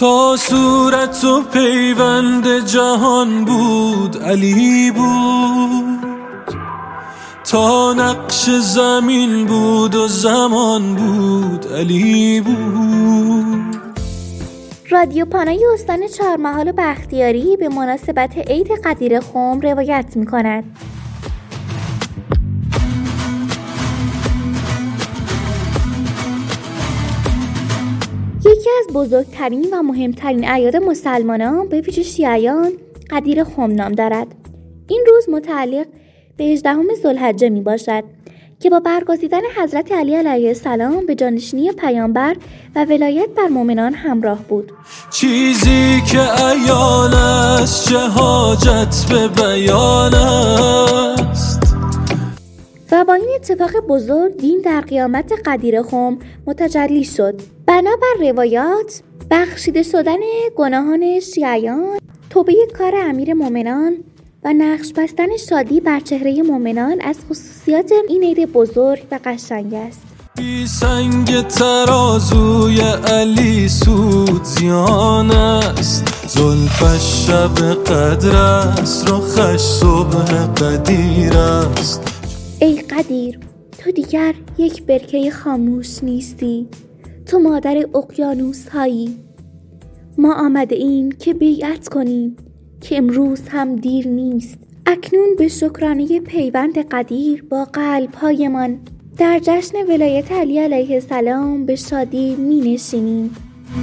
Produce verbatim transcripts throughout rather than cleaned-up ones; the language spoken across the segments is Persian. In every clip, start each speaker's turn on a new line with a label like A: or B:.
A: تا صورت و پیوند جهان بود علی بود، تا نقش زمین بود و زمان بود علی بود.
B: رادیو پانای استان چهارمحال و بختیاری به مناسبت عید قدیر خم روایت می کند. یکی از بزرگترین و مهمترین اعیاد مسلمانان به ویژه شیعیان قدیر خم نام دارد. این روز متعلق به هجدهم ذوالحجه می باشد که با برگزیدن حضرت علی علیه السلام به جانشینی پیامبر و ولایت بر مؤمنان همراه بود.
A: چیزی که عیان است چه حاجت به بیان است.
B: و با این اتفاق بزرگ دین در قیامت قدیر خم متجلی شد. بنابر روایات بخشیده شدن گناهان شیعیان، توبه کار امیر مومنان و نقش بستن شادی بر چهره مومنان از خصوصیات این عید بزرگ و قشنگ است.
A: بی سنگ ترازوی علی سود زیان است، زلفش شب قدر است، رخش صبح قدیر است.
B: ای قدیر، تو دیگر یک برکه خاموش نیستی، تو مادر اقیانوس هایی. ما آمده ایم که بیعت کنیم که امروز هم دیر نیست. اکنون به شکرانه پیوند قدیر با قلب‌هایمان در جشن ولایت علی علیه السلام به شادی می نشینیم.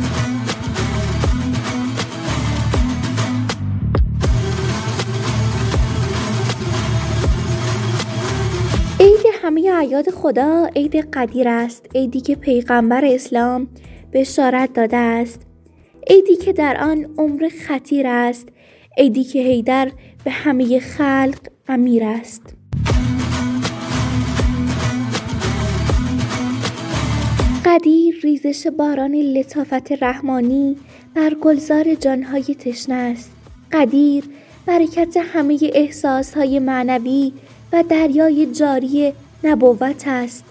B: عید همه اعیاد خدا عید قدیر است، عیدی که پیغمبر اسلام بشارت داده است، عیدی که در آن عمر خطیر است، عیدی که حیدر به همه خلق امیر است. قدیر ریزش باران لطافت رحمانی بر گلزار جانهای تشنه است. قدیر برکت همه احساسهای معنوی و دریای جاری نبوت است.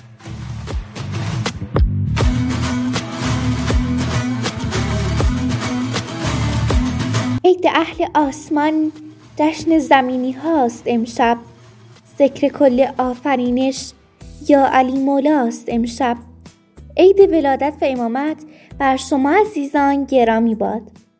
B: عید اهل آسمان جشن زمینی هاست امشب، ذکر کل آفرینش یا علی مولاست امشب. عید ولادت و امامت بر شما عزیزان گرامی باد.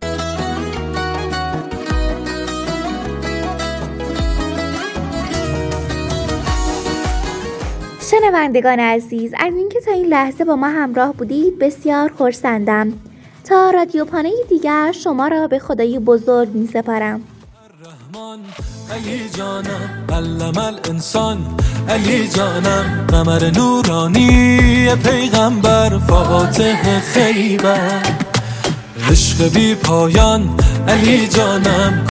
B: شنوندگان عزیز، از اینکه تا این لحظه با ما همراه بودید بسیار خرسندم. تا رادیو پانای دیگر شما را به خدای بزرگ می سپارم.
A: علی جانم علم الانسان، علی جانم قمر نورانی پیغمبر فاتح خیبر، عشق بی پایان علی جانم